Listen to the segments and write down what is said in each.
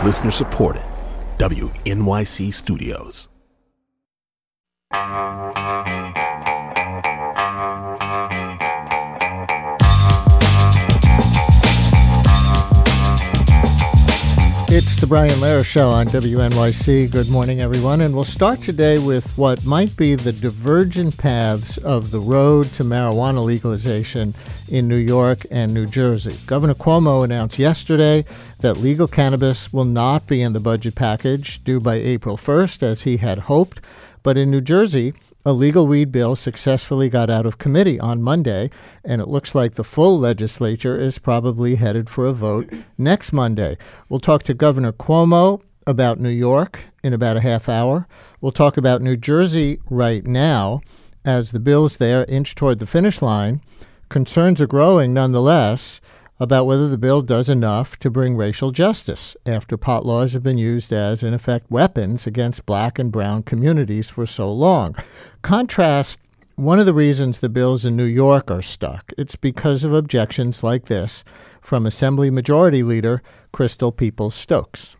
Listener supported. WNYC Studios. It's the Brian Lehrer Show on WNYC. Good morning, everyone. And we'll start today with what might be the divergent paths of the road to marijuana legalization in New York and New Jersey. Governor Cuomo announced yesterday that legal cannabis will not be in the budget package due by April 1st, as he had hoped. But in New Jersey, a legal weed bill successfully got out of committee on Monday, and it looks like the full legislature is probably headed for a vote next Monday. We'll talk to Governor Cuomo about New York in about a half hour. We'll talk about New Jersey right now as the bills there inch toward the finish line. Concerns are growing nonetheless about whether the bill does enough to bring racial justice after pot laws have been used as, in effect, weapons against black and brown communities for so long. Contrast one of the reasons the bills in New York are stuck. It's because of objections like this from Assembly Majority Leader Crystal Peoples-Stokes.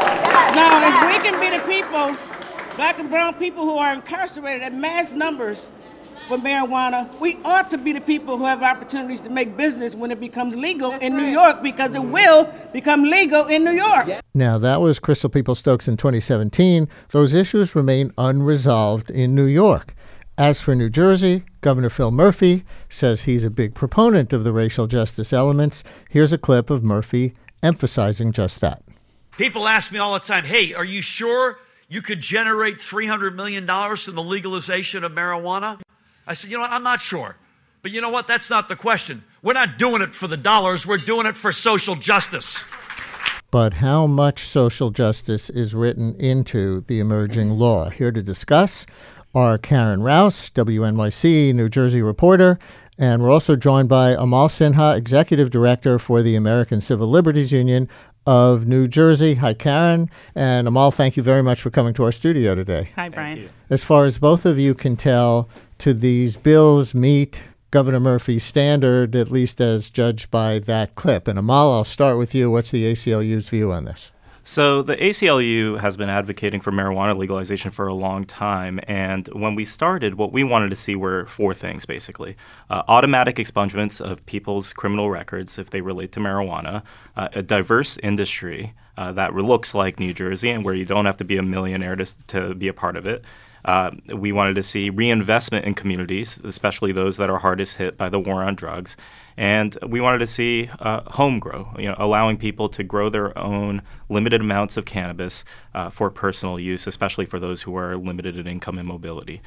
Now, if we can be the people, black and brown people who are incarcerated at mass numbers for marijuana, we ought to be the people who have opportunities to make business when it becomes legal in New York, because it will become legal in New York. Now, that was Crystal Peoples-Stokes in 2017. Those issues remain unresolved in New York. As for New Jersey, Governor Phil Murphy says he's a big proponent of the racial justice elements. Here's a clip of Murphy emphasizing just that. People ask me all the time, hey, are you sure you could generate $300 million from the legalization of marijuana? I said, you know what, I'm not sure. But you know what, that's not the question. We're not doing it for the dollars, we're doing it for social justice. But how much social justice is written into the emerging law? Here to discuss are Karen Rouse, WNYC New Jersey reporter, and we're also joined by Amal Sinha, Executive Director for the American Civil Liberties Union of New Jersey. Hi, Karen. And Amal, thank you very much for coming to our studio today. Hi, Brian. As far as both of you can tell, do these bills meet Governor Murphy's standard, at least as judged by that clip? And Amal, I'll start with you. What's the ACLU's view on this? So the ACLU has been advocating for marijuana legalization for a long time. And when we started, what we wanted to see were four things, basically. Automatic expungements of people's criminal records if they relate to marijuana, a diverse industry that looks like New Jersey and where you don't have to be a millionaire to be a part of it. We wanted to see reinvestment in communities, especially those that are hardest hit by the war on drugs. And we wanted to see home grow, allowing people to grow their own limited amounts of cannabis for personal use, especially for those who are limited in income and mobility.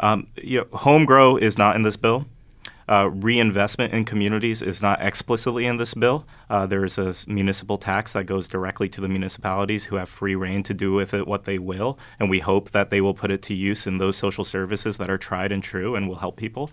Home grow is not in this bill. Reinvestment in communities is not explicitly in this bill. There is a municipal tax that goes directly to the municipalities who have free rein to do with it what they will, and we hope that they will put it to use in those social services that are tried and true and will help people.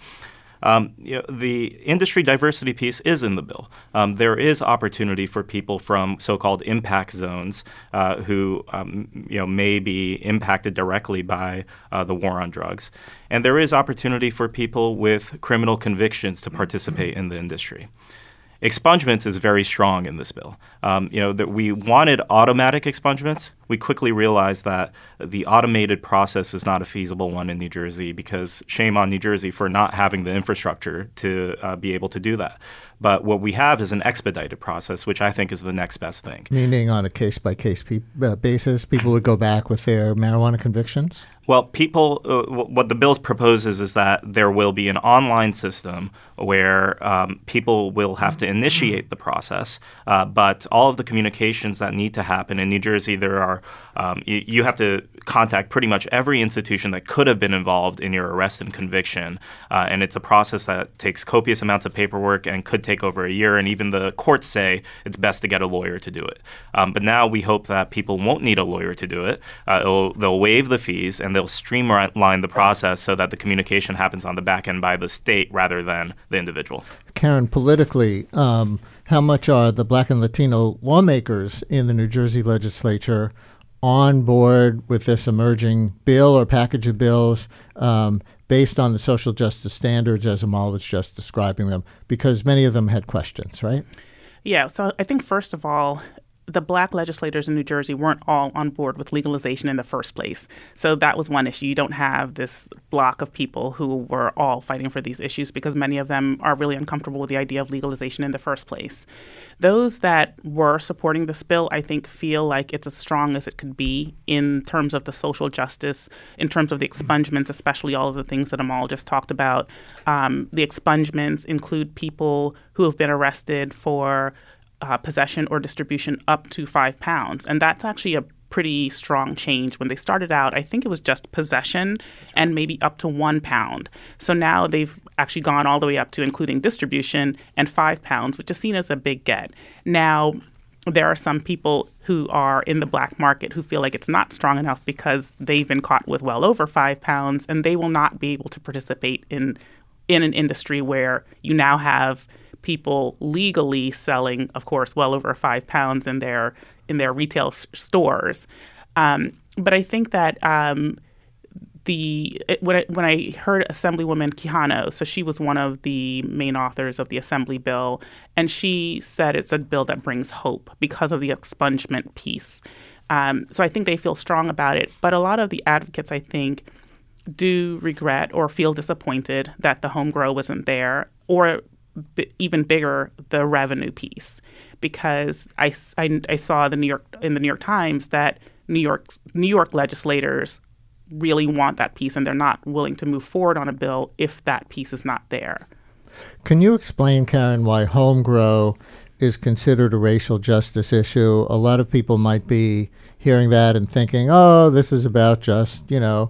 The industry diversity piece is in the bill. There is opportunity for people from so-called impact zones who may be impacted directly by the war on drugs. And there is opportunity for people with criminal convictions to participate in the industry. Expungements is very strong in this bill. That we wanted automatic expungements. We quickly realized that the automated process is not a feasible one in New Jersey, because shame on New Jersey for not having the infrastructure to be able to do that. But what we have is an expedited process, which I think is the next best thing. Meaning on a case-by-case basis, people would go back with their marijuana convictions? Well, what the bill proposes is that there will be an online system where people will have to initiate the process, but all of the communications that need to happen in New Jersey, there are you have to contact pretty much every institution that could have been involved in your arrest and conviction, and it's a process that takes copious amounts of paperwork and could take over a year, and even the courts say it's best to get a lawyer to do it. But now we hope that people won't need a lawyer to do it. They'll waive the fees, and they'll streamline the process so that the communication happens on the back end by the state rather than the individual. Karen, politically, how much are the Black and Latino lawmakers in the New Jersey legislature on board with this emerging bill or package of bills based on the social justice standards as Amal was just describing them? Because many of them had questions, right? Yeah, so I think first of all, the black legislators in New Jersey weren't all on board with legalization in the first place. So that was one issue. You don't have this block of people who were all fighting for these issues because many of them are really uncomfortable with the idea of legalization in the first place. Those that were supporting this bill, I think, feel like it's as strong as it could be in terms of the social justice, in terms of the expungements, especially all of the things that Amal just talked about. The expungements include people who have been arrested for possession or distribution up to 5 pounds. And that's actually a pretty strong change. When they started out, I think it was just possession and maybe up to 1 pound. So now they've actually gone all the way up to including distribution and 5 pounds, which is seen as a big get. Now, there are some people who are in the black market who feel like it's not strong enough because they've been caught with well over 5 pounds, and they will not be able to participate in an industry where you now have people legally selling, of course, well over 5 pounds in their retail stores. But I think that when I heard Assemblywoman Quijano, so she was one of the main authors of the Assembly bill, and she said it's a bill that brings hope because of the expungement piece. So I think they feel strong about it. But a lot of the advocates, I think, do regret or feel disappointed that the home grow wasn't there, or even bigger, the revenue piece, because I saw in the New York Times that New York legislators really want that piece, and they're not willing to move forward on a bill if that piece is not there. Can you explain, Karen, why home grow is considered a racial justice issue? A lot of people might be hearing that and thinking, oh, this is about just,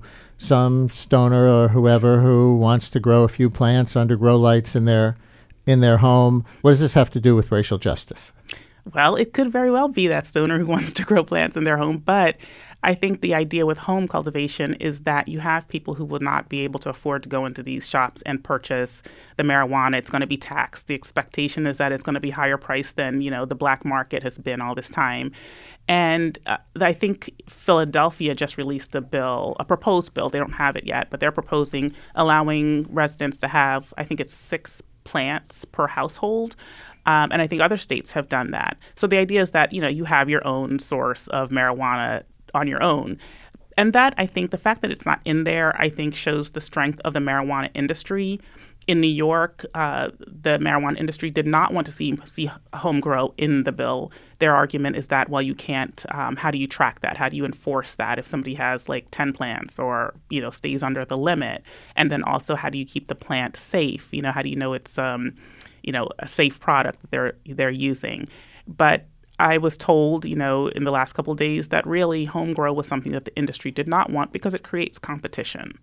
some stoner or whoever who wants to grow a few plants under grow lights in their home. What does this have to do with racial justice? Well, it could very well be that stoner who wants to grow plants in their home, but I think the idea with home cultivation is that you have people who will not be able to afford to go into these shops and purchase the marijuana. It's going to be taxed. The expectation is that it's going to be higher priced than, the black market has been all this time. And I think Philadelphia just released a proposed bill. They don't have it yet, but they're proposing allowing residents to have, I think it's 6 plants per household. And I think other states have done that. So the idea is that, you have your own source of marijuana on your own. And that, I think, the fact that it's not in there, I think, shows the strength of the marijuana industry. In New York, the marijuana industry did not want to see home grow in the bill. Their argument is that, well, you can't, how do you track that? How do you enforce that if somebody has like 10 plants or, stays under the limit? And then also, how do you keep the plant safe? How do you know it's, a safe product that they're using? But I was told, in the last couple of days that really home grow was something that the industry did not want because it creates competition.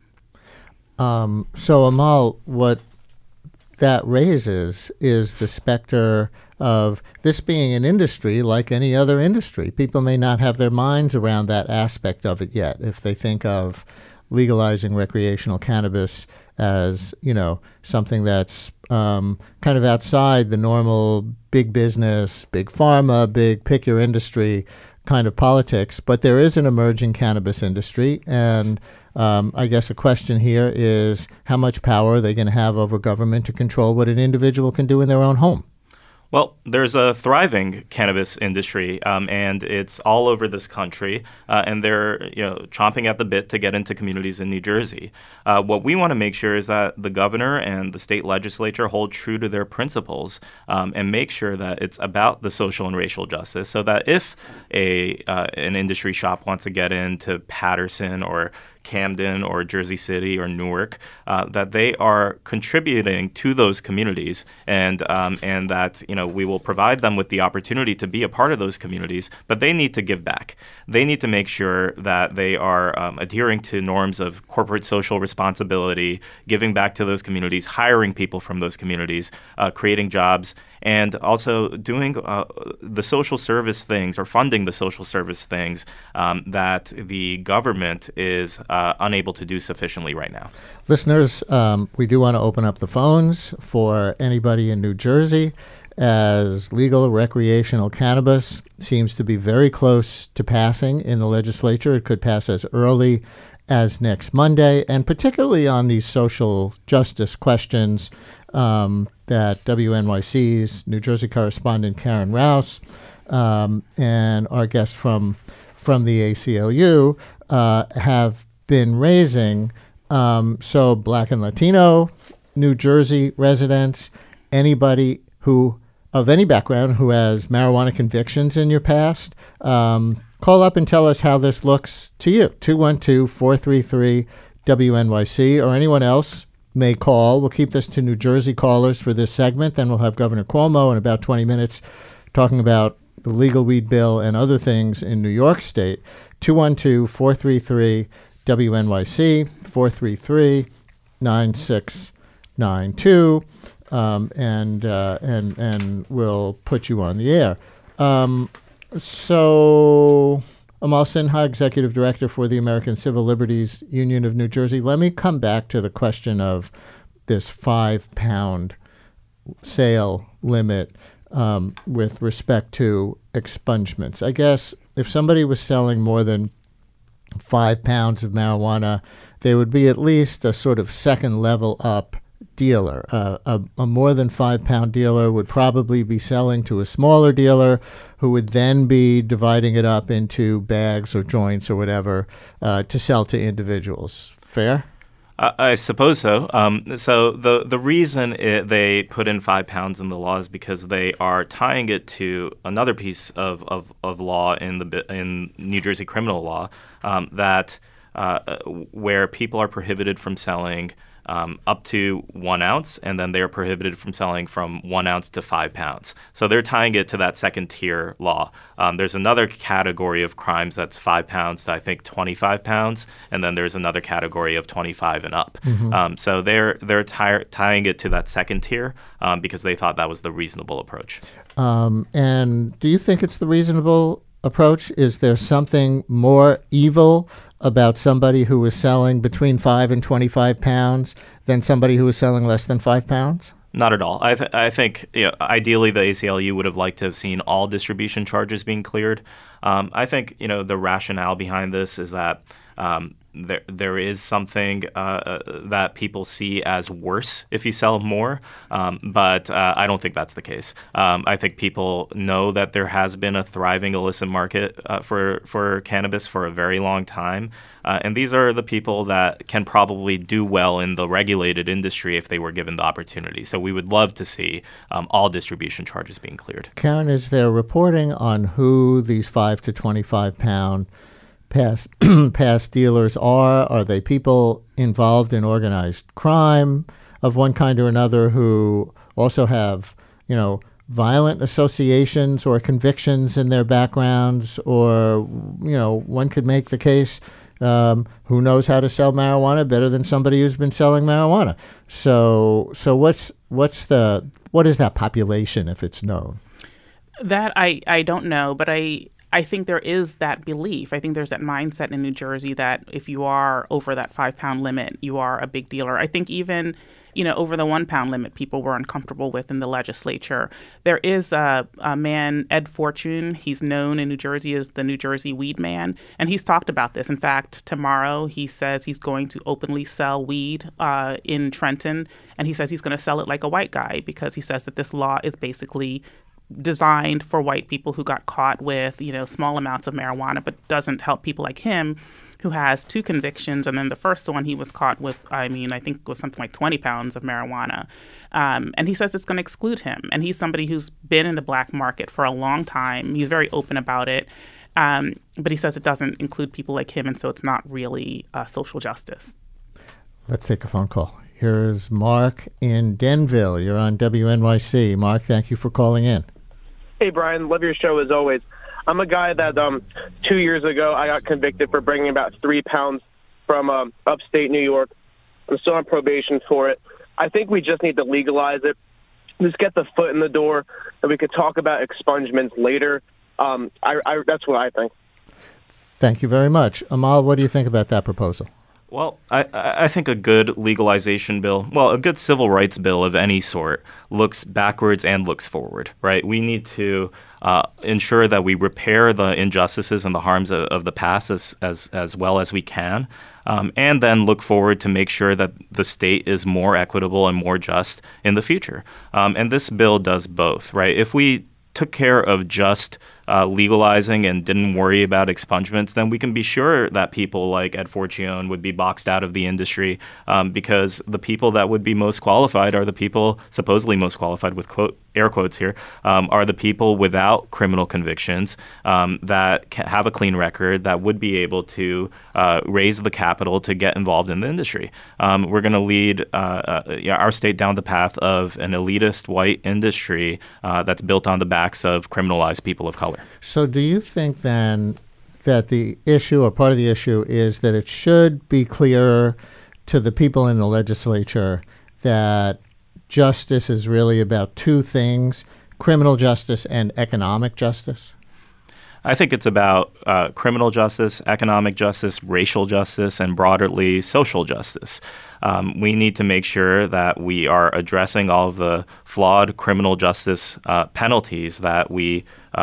So, Amal, what that raises is the specter of this being an industry like any other industry. People may not have their minds around that aspect of it yet. If they think of legalizing recreational cannabis as, something that's kind of outside the normal big business, big pharma, big pick your industry kind of politics. But there is an emerging cannabis industry, and I guess a question here is how much power are they going to have over government to control what an individual can do in their own home? Well, there's a thriving cannabis industry, and it's all over this country, and they're chomping at the bit to get into communities in New Jersey. What we want to make sure is that the governor and the state legislature hold true to their principles and make sure that it's about the social and racial justice, so that if an industry shop wants to get into Patterson or Camden or Jersey City or Newark, that they are contributing to those communities, and that we will provide them with the opportunity to be a part of those communities. But they need to give back. They need to make sure that they are adhering to norms of corporate social responsibility, giving back to those communities, hiring people from those communities, creating jobs, and also doing the social service things or funding the social service things that the government is unable to do sufficiently right now. Listeners, we do want to open up the phones for anybody in New Jersey, as legal recreational cannabis seems to be very close to passing in the legislature. It could pass as early as next Monday, and particularly on these social justice questions that WNYC's New Jersey correspondent Karen Rouse and our guests from the ACLU have been raising. So Black and Latino New Jersey residents, anybody who of any background who has marijuana convictions in your past, call up and tell us how this looks to you. 212-433-WNYC, or anyone else may call. We'll keep this to New Jersey callers for this segment. Then we'll have Governor Cuomo in about 20 minutes talking about the legal weed bill and other things in New York State. 212-433-WNYC, 433-9692. And we'll put you on the air. So Amal Sinha, Executive Director for the American Civil Liberties Union of New Jersey. Let me come back to the question of this 5-pound sale limit with respect to expungements. I guess if somebody was selling more than 5 pounds of marijuana, they would be at least a sort of second level up dealer. A more than 5-pound dealer would probably be selling to a smaller dealer who would then be dividing it up into bags or joints or whatever to sell to individuals. Fair? I suppose so. So the reason they put in 5 pounds in the law is because they are tying it to another piece of law in New Jersey criminal law that where people are prohibited from selling up to 1 ounce, and then they're prohibited from selling from 1 ounce to 5 pounds. So they're tying it to that second tier law. There's another category of crimes that's 5 pounds to, I think, 25 pounds, and then there's another category of 25 and up. Mm-hmm. So they're tying it to that second tier because they thought that was the reasonable approach. And do you think it's the reasonable approach? Is there something more evil about somebody who was selling between 5 and 25 pounds than somebody who was selling less than 5 pounds? Not at all. I think ideally the ACLU would have liked to have seen all distribution charges being cleared. I think the rationale behind this is that there is something that people see as worse if you sell more, but I don't think that's the case. I think people know that there has been a thriving illicit market for cannabis for a very long time, and these are the people that can probably do well in the regulated industry if they were given the opportunity. So we would love to see all distribution charges being cleared. Karen, is there reporting on who these 5 to 25 pound past dealers are? Are they people involved in organized crime of one kind or another who also have, violent associations or convictions in their backgrounds? Or, one could make the case, who knows how to sell marijuana better than somebody who's been selling marijuana? So what is that population if it's known? That I don't know, but I think there is that belief. I think there's that mindset in New Jersey that if you are over that 5 pound limit, you are a big dealer. I think even, over the 1 pound limit, people were uncomfortable with in the legislature. There is a man, Ed Fortune. He's known in New Jersey as the New Jersey Weed Man, and he's talked about this. In fact, tomorrow he says he's going to openly sell weed in Trenton, and he says he's going to sell it like a white guy because he says that this law is basically designed for white people who got caught with, small amounts of marijuana, but doesn't help people like him who has 2 convictions. And then the first one he was caught with, I think it was something like 20 pounds of marijuana. And he says it's going to exclude him. And he's somebody who's been in the black market for a long time. He's very open about it. But he says it doesn't include people like him. And so it's not really social justice. Let's take a phone call. Here's Mark in Denville. You're on WNYC. Mark, thank you for calling in. Hey, Brian. Love your show as always. I'm a guy that 2 years ago I got convicted for bringing about 3 pounds from upstate New York. I'm still on probation for it. I think we just need to legalize it. Just get the foot in the door, and we could talk about expungements later. That's what I think. Thank you very much. Amal, what do you think about that proposal? Well, I think a good legalization bill, a good civil rights bill of any sort looks backwards and looks forward, right? We need to ensure that we repair the injustices and the harms of the past as well as we can, and then look forward to make sure that the state is more equitable and more just in the future. And this bill does both, right? If we took care of just legalizing and didn't worry about expungements, then we can be sure that people like Ed Forcione would be boxed out of the industry, because the people that would be most qualified are the people supposedly most qualified, with air quotes here, are the people without criminal convictions, that have a clean record, that would be able to raise the capital to get involved in the industry. We're going to lead our state down the path of an elitist white industry that's built on the backs of criminalized people of color. So do you think then that the issue, or part of the issue, is that it should be clearer to the people in the legislature that justice is really about two things: criminal justice and economic justice? I think it's about criminal justice, economic justice, racial justice, and broadly social justice. We need to make sure that we are addressing all of the flawed criminal justice penalties that we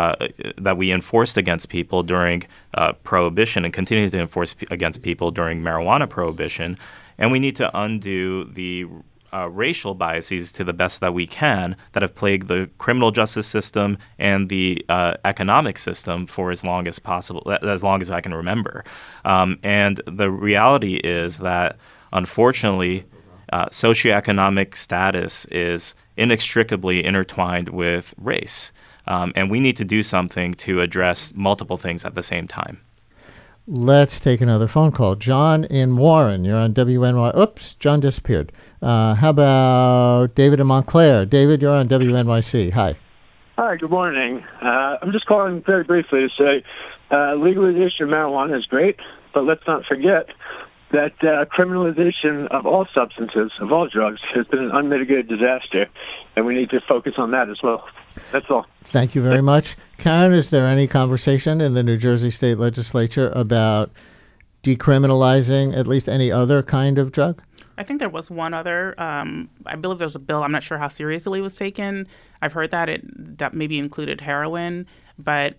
enforced against people during Prohibition and continue to enforce against people during marijuana prohibition. And we need to undo the racial biases to the best that we can that have plagued the criminal justice system and the economic system for as long as possible, as long as I can remember. And the reality is that, unfortunately, socioeconomic status is inextricably intertwined with race. And we need to do something to address multiple things at the same time. Let's take another phone call. John in Warren, you're on WNY. Oops, John disappeared. How about David in Montclair? David, you're on WNYC. Hi. Hi, good morning. I'm just calling very briefly to say legalization of marijuana is great, but let's not forget that criminalization of all substances, of all drugs, has been an unmitigated disaster, and we need to focus on that as well. That's all. Thank you very much. Karen, is there any conversation in the New Jersey State Legislature about decriminalizing at least any other kind of drug? I think there was one other. I believe there was a bill. I'm not sure how seriously it was taken. I've heard that that maybe included heroin, but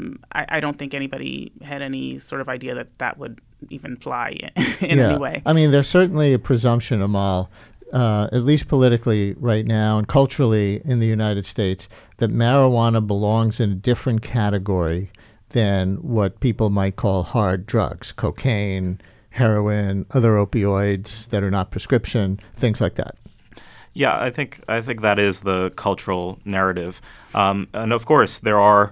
I don't think anybody had any sort of idea that would even fly in any way. I mean, there's certainly a presumption, Amal, at least politically right now and culturally in the United States, that marijuana belongs in a different category than what people might call hard drugs: cocaine, heroin, other opioids that are not prescription, things like that. Yeah, I think that is the cultural narrative, and of course there are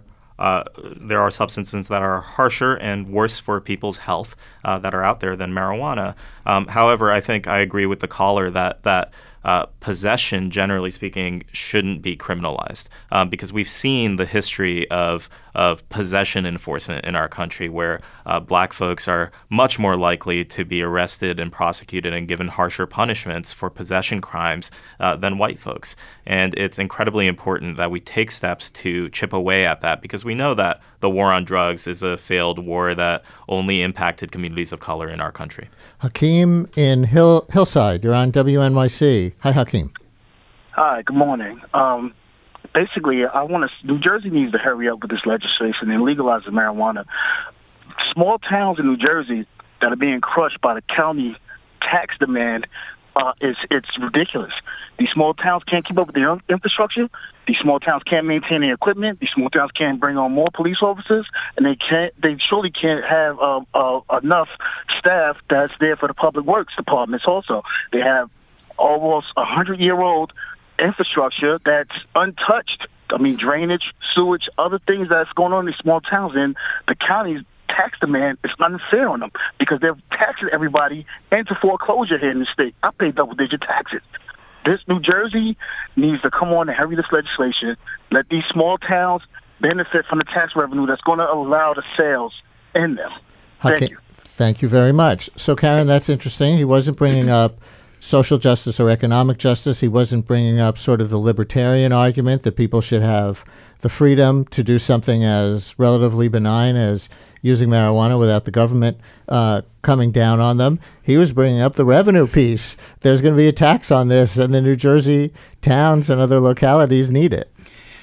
substances that are harsher and worse for people's health that are out there than marijuana. However, I think I agree with the caller that possession, generally speaking, shouldn't be criminalized, because we've seen the history of possession enforcement in our country, where black folks are much more likely to be arrested and prosecuted and given harsher punishments for possession crimes than white folks. And it's incredibly important that we take steps to chip away at that, because we know that the war on drugs is a failed war that only impacted communities of color in our country. Hakeem in Hillside, you're on WNYC. Hi, Hakeem. Hi, good morning. Basically, New Jersey needs to hurry up with this legislation and legalize the marijuana. Small towns in New Jersey that are being crushed by the county tax demand, it's ridiculous. These small towns can't keep up with their infrastructure. These small towns can't maintain their equipment. These small towns can't bring on more police officers, and they surely can't have enough staff that's there for the public works departments also. They have almost 100-year-old infrastructure that's untouched. I mean, drainage, sewage, other things that's going on in these small towns, and the county's tax demand is unfair on them because they're taxing everybody into foreclosure here in the state. I pay double-digit taxes. This New Jersey needs to come on and hurry this legislation. Let these small towns benefit from the tax revenue that's going to allow the sales in them. Thank you. Thank you very much. So, Karen, that's interesting. He wasn't bringing up social justice or economic justice. He wasn't bringing up sort of the libertarian argument that people should have the freedom to do something as relatively benign as using marijuana without the government coming down on them. He was bringing up the revenue piece. There's going to be a tax on this, and the New Jersey towns and other localities need it.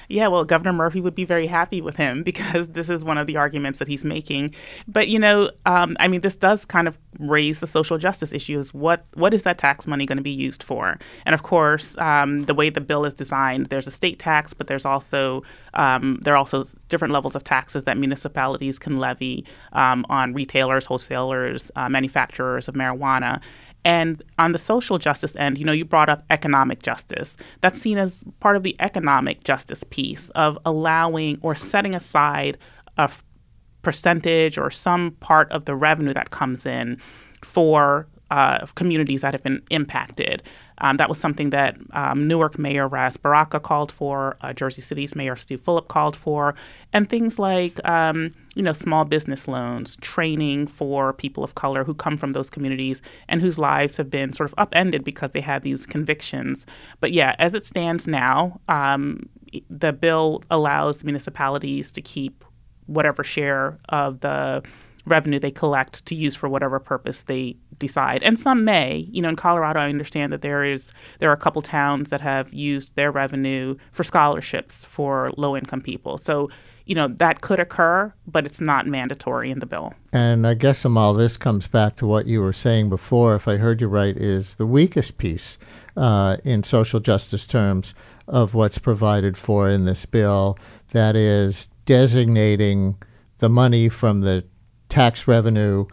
Yeah, well, Governor Murphy would be very happy with him because this is one of the arguments that he's making. But, this does kind of raise the social justice issues. What is that tax money going to be used for? And of course, the way the bill is designed, there's a state tax, but there are also different levels of taxes that municipalities can levy on retailers, wholesalers, manufacturers of marijuana. And on the social justice end, you brought up economic justice. That's seen as part of the economic justice piece of allowing or setting aside a percentage or some part of the revenue that comes in for communities that have been impacted. That was something that Newark Mayor Ras Baraka called for, Jersey City's Mayor Steve Fulop called for, and things like small business loans, training for people of color who come from those communities and whose lives have been sort of upended because they had these convictions. But yeah, as it stands now, the bill allows municipalities to keep whatever share of the revenue they collect to use for whatever purpose they decide. And some may. In Colorado, I understand that there are a couple towns that have used their revenue for scholarships for low-income people. So, that could occur, but it's not mandatory in the bill. And I guess, Amal, this comes back to what you were saying before, if I heard you right, is the weakest piece in social justice terms of what's provided for in this bill. That is designating the money from the tax revenue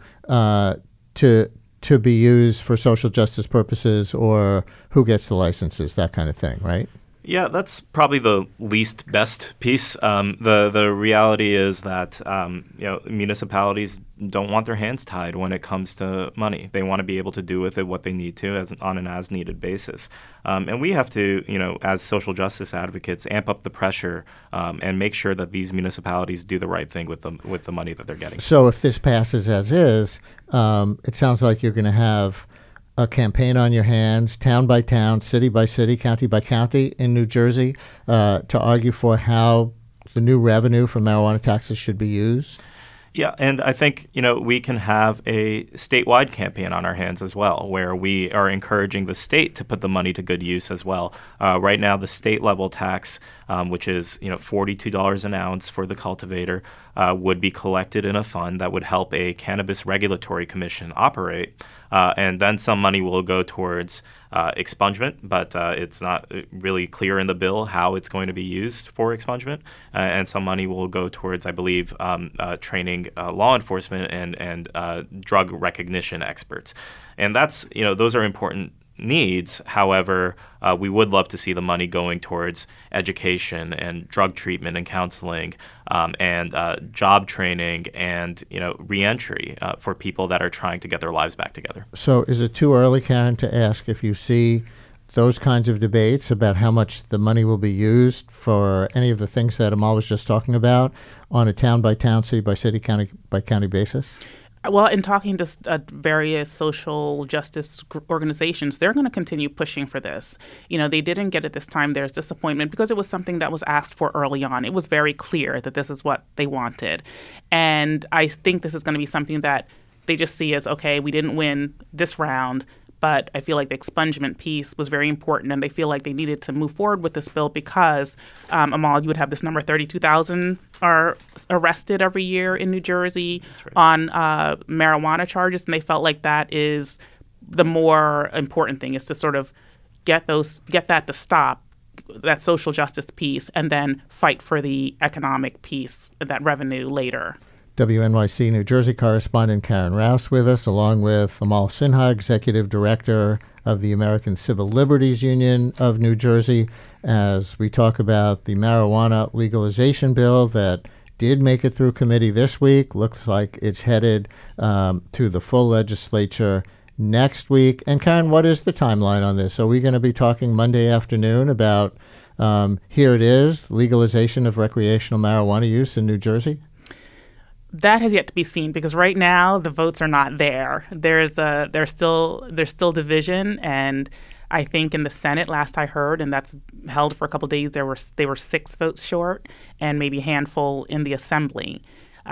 to be used for social justice purposes, or who gets the licenses, that kind of thing, right? Yeah, that's probably the least best piece. The reality is that municipalities don't want their hands tied when it comes to money. They want to be able to do with it what they need to on an as-needed basis. And we have to, as social justice advocates, amp up the pressure and make sure that these municipalities do the right thing with the money that they're getting. So if this passes as is, it sounds like you're going to have a campaign on your hands, town by town, city by city, county by county in New Jersey to argue for how the new revenue from marijuana taxes should be used? Yeah, and I think, we can have a statewide campaign on our hands as well, where we are encouraging the state to put the money to good use as well. Right now, the state level tax, which is, $42 an ounce for the cultivator, would be collected in a fund that would help a cannabis regulatory commission operate. And then some money will go towards expungement, but it's not really clear in the bill how it's going to be used for expungement. And some money will go towards, I believe, training law enforcement and drug recognition experts. And that's, those are important needs. However, we would love to see the money going towards education and drug treatment and counseling and job training and reentry for people that are trying to get their lives back together. So is it too early, Karen, to ask if you see those kinds of debates about how much the money will be used for any of the things that Amal was just talking about on a town-by-town, city-by-city, county-by-county basis? Well, in talking to various social justice organizations, they're going to continue pushing for this. They didn't get it this time. There's disappointment because it was something that was asked for early on. It was very clear that this is what they wanted. And I think this is going to be something that they just see as, okay, we didn't win this round, but I feel like the expungement piece was very important, and they feel like they needed to move forward with this bill because, Amal, you would have this number, 32,000 are arrested every year in New Jersey on marijuana charges, and they felt like that is the more important thing, is to sort of get that to stop, that social justice piece, and then fight for the economic piece, that revenue later. WNYC New Jersey correspondent Karen Rouse with us, along with Amal Sinha, Executive Director of the American Civil Liberties Union of New Jersey, as we talk about the marijuana legalization bill that did make it through committee this week. Looks like it's headed to the full legislature next week. And Karen, what is the timeline on this? Are we going to be talking Monday afternoon about, here it is, legalization of recreational marijuana use in New Jersey? That has yet to be seen because right now the votes are not there. There's still division, and I think in the Senate, last I heard, and that's held for a couple of days, they were 6 votes short, and maybe a handful in the Assembly.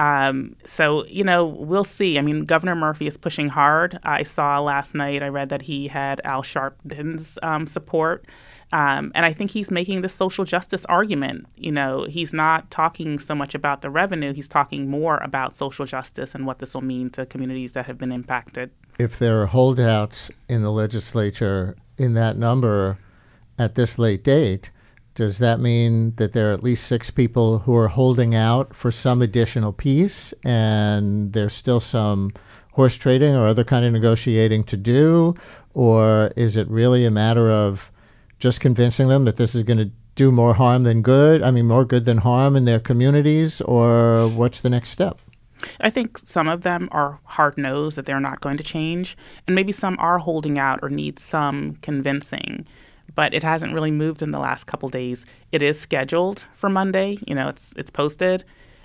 So we'll see. I mean, Governor Murphy is pushing hard. I saw last night, I read that he had Al Sharpton's support. And I think he's making this social justice argument. He's not talking so much about the revenue. He's talking more about social justice and what this will mean to communities that have been impacted. If there are holdouts in the legislature in that number at this late date, does that mean that there are at least 6 people who are holding out for some additional piece and there's still some horse trading or other kind of negotiating to do? Or is it really a matter of just convincing them that this is going to do more harm than good? I mean, more good than harm in their communities? Or what's the next step? I think some of them are hard-nosed that they're not going to change, and maybe some are holding out or need some convincing. But it hasn't really moved in the last couple days. It is scheduled for Monday. It's posted.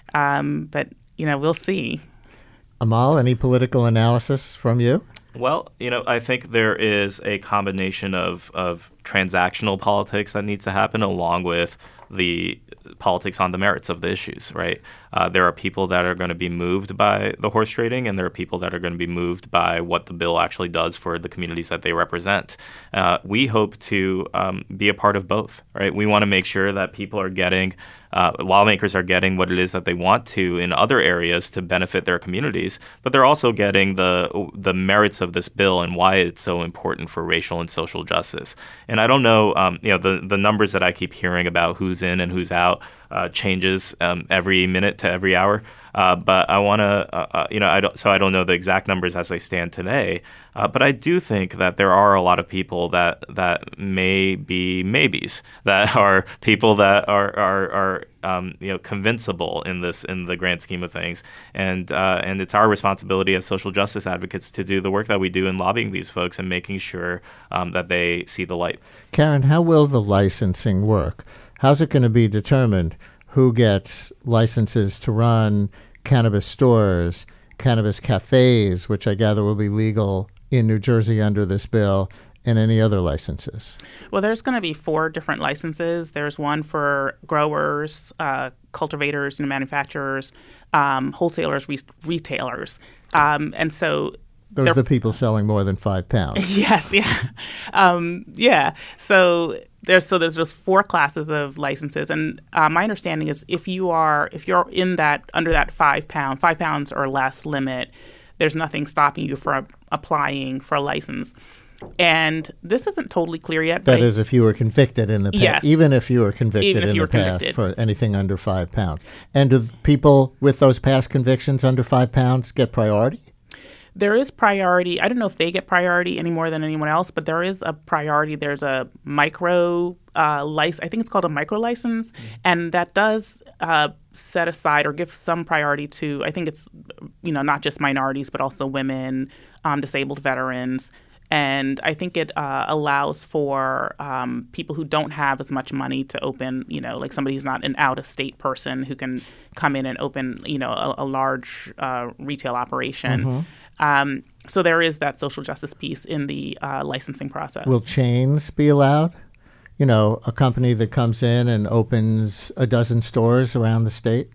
But we'll see. Amal, any political analysis from you? Well, I think there is a combination of transactional politics that needs to happen along with the politics on the merits of the issues, right? There are people that are going to be moved by the horse trading, and there are people that are going to be moved by what the bill actually does for the communities that they represent. We hope to be a part of both, right? We want to make sure that people are getting lawmakers are getting what it is that they want to in other areas to benefit their communities, but they're also getting the merits of this bill and why it's so important for racial and social justice. And I don't know, the numbers that I keep hearing about who's in and who's out changes every minute to every hour. But I want to, I don't know the exact numbers as they stand today. But I do think that there are a lot of people that may be maybes, that are people that are convincible in the grand scheme of things, and it's our responsibility as social justice advocates to do the work that we do in lobbying these folks and making sure that they see the light. Karen, how will the licensing work? How's it going to be determined who gets licenses to run cannabis stores, cannabis cafes, which I gather will be legal in New Jersey under this bill, and any other licenses? Well, there's going to be 4 different licenses. There's one for growers, cultivators, manufacturers, wholesalers, retailers. And so those are the people selling more than 5 pounds. Yes, yeah. Yeah. So there's those 4 classes of licenses, and my understanding is if you're in that under that 5 pounds or less limit, there's nothing stopping you from applying for a license. And this isn't totally clear yet. That is, if you were convicted in the past, yes. Even if you were convicted in the past for anything under 5 pounds. And do people with those past convictions under 5 pounds get priority? There is priority. I don't know if they get priority any more than anyone else, but there is a priority. There's a micro license. I think it's called a micro license, and that does set aside or give some priority to, I think it's, not just minorities, but also women, disabled veterans. And I think it allows for people who don't have as much money to open, like somebody who's not an out-of-state person who can come in and open, a large retail operation. Mm-hmm. So there is that social justice piece in the licensing process. Will chains be allowed? A company that comes in and opens a dozen stores around the state?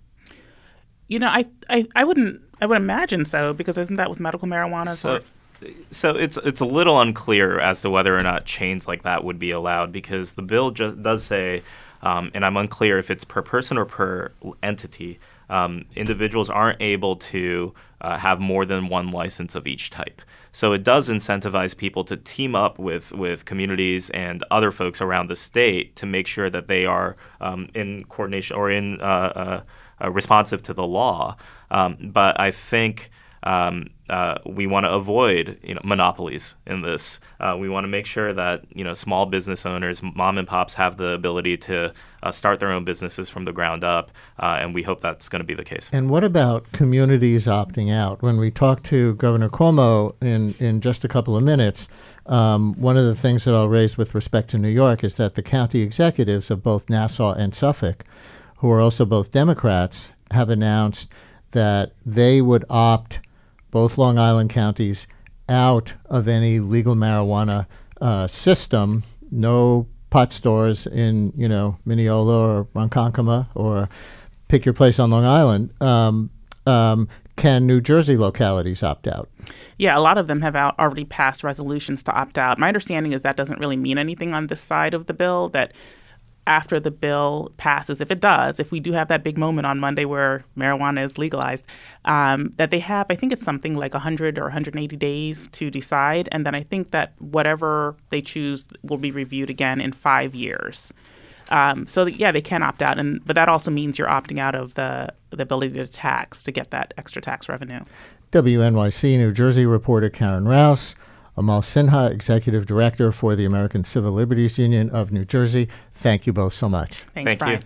I would imagine so, because isn't that with medical marijuana? So it's a little unclear as to whether or not chains like that would be allowed, because the bill just does say, and I'm unclear if it's per person or per entity, individuals aren't able to have more than one license of each type. So it does incentivize people to team up with communities and other folks around the state to make sure that they are in coordination or in responsive to the law. But I think we want to avoid monopolies in this. We want to make sure that small business owners, mom and pops, have the ability to start their own businesses from the ground up, and we hope that's going to be the case. And what about communities opting out? When we talk to Governor Cuomo in just a couple of minutes, one of the things that I'll raise with respect to New York is that the county executives of both Nassau and Suffolk, who are also both Democrats, have announced that they would opt both Long Island counties out of any legal marijuana system. No pot stores in, Mineola or Ronkonkoma or pick your place on Long Island. Can New Jersey localities opt out? Yeah, a lot of them have already passed resolutions to opt out. My understanding is that doesn't really mean anything on this side of the bill, that after the bill passes, if it does, if we do have that big moment on Monday where marijuana is legalized, that they have, I think it's something like 100 or 180 days to decide. And then I think that whatever they choose will be reviewed again in 5 years. They can opt out, but that also means you're opting out of the ability to tax, to get that extra tax revenue. WNYC New Jersey reporter Karen Rouse, Amal Sinha, Executive Director for the American Civil Liberties Union of New Jersey. Thank you both so much. Thanks, Brian.